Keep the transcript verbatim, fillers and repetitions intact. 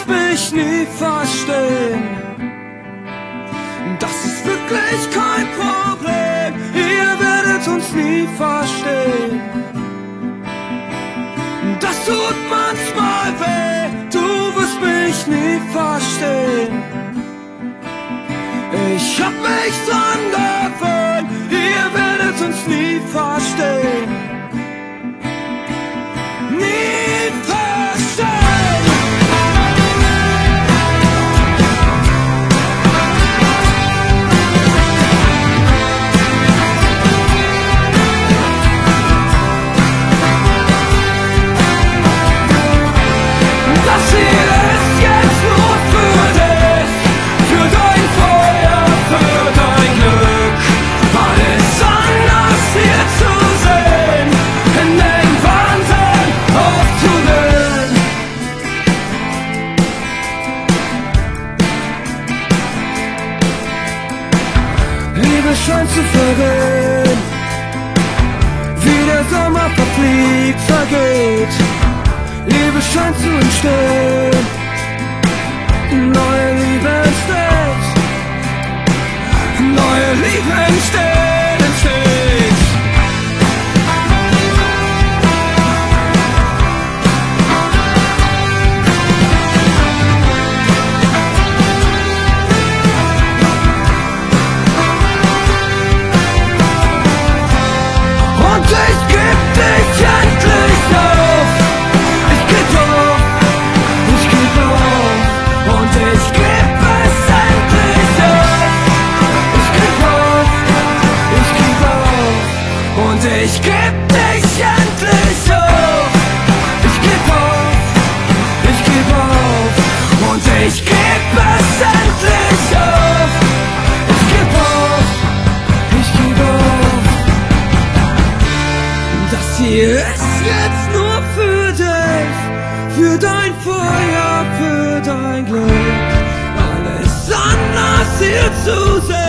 wirst mich nie verstehen. Das ist wirklich kein Problem, ihr werdet uns nie verstehen. Das tut manchmal weh, du wirst mich nie verstehen. Ich hab mich dran gewöhnt, ihr werdet uns nie verstehen. Nie verstehen. Das hier ist jetzt nur für dich, für dein Feuer, für dein Glück. Alles anders hier zu sehen, in den Wahnsinn aufzugehen. Liebe scheint zu vergehen, wie der Sommer verfliegt, vergeht. Liebe scheint zu entstehen, neue Liebe entsteht, neue Liebe entsteht, entsteht. Und ich geb dich endlich auf. Ich geb auf, ich geb auf. Und ich geb es endlich auf. Ich geb auf, ich geb auf. Und ich geb dich endlich auf. Ich geb auf, ich geb auf. Und ich geb es endlich auf. Ich geb auf, ich geb auf. Das hier ist jetzt nur für dich, für dein Feuer, für dein Glück. Alles anders hier zu sehen.